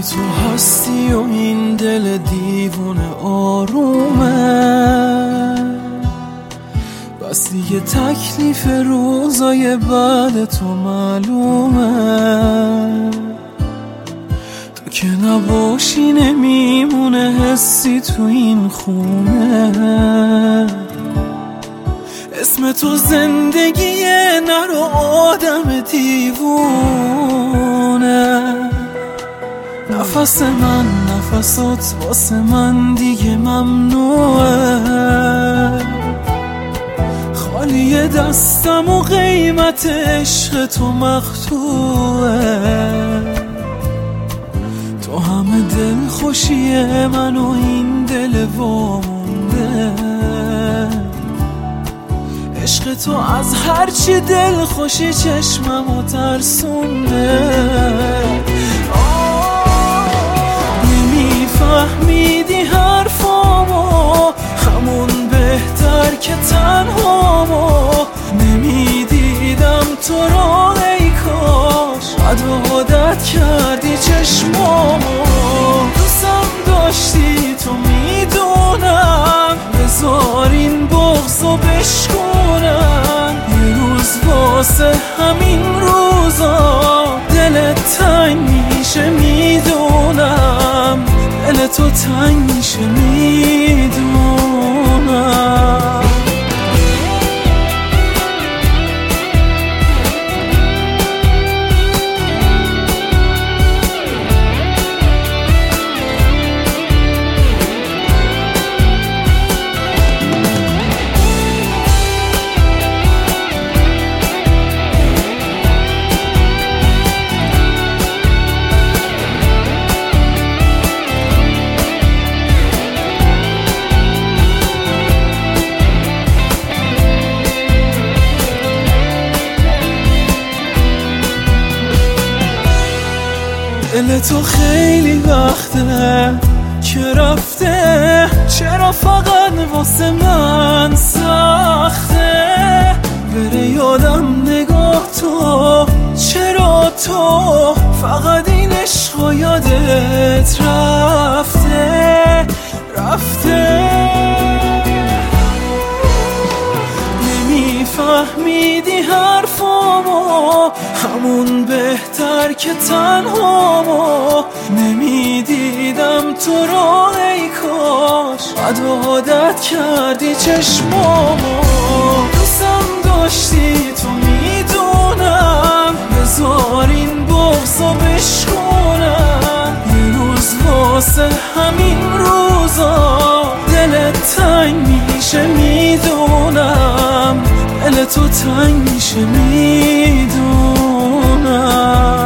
تو هستی و این دل دیوونه آرومه، بس دیگه تکلیف روزای بعد تو معلومه. تو که نباشی نمیمونه حسی تو این خونه. اسم تو زندگیه نرو آدم دیوونه. نفس من نفسات واسه من دیگه ممنوعه. خالی دستم و قیمت عشق تو مقطوعه. تو همه دل خوشی من و این دل وامونده. عشق تو از هرچی دل خوشی چشممو ترسونده. نمیفهمیدی حرفامو، همون بهتر که تنهامو. نمیدیدم تو رو ای کاش، بد عادت کردی چشمامو. دوستم داشتی تو میدونم، بذار این بغضو بشکنم. یه روز واسه همین روزا دلت تنگ میشه میدونم، دل تو تنگ میشه میدونم. دل تو خیلی وقته که رفته، چرا فقط واسه من سخته؟ بره یادم نگاه تو، چرا تو فقط این عشقا یادت رفته. نمیفهمیدی حرفامو، همون بهتر که تنهامو. نمیدیدم تو رو ای کاش، بد عادت کردی چشمامو. دوستم داشتی تو میدونم، بذار این بغضو بشکنم. یه روز واسه همین روزا دلت تنگ میشه میدونم، دل تو تنگ میشه میدونم.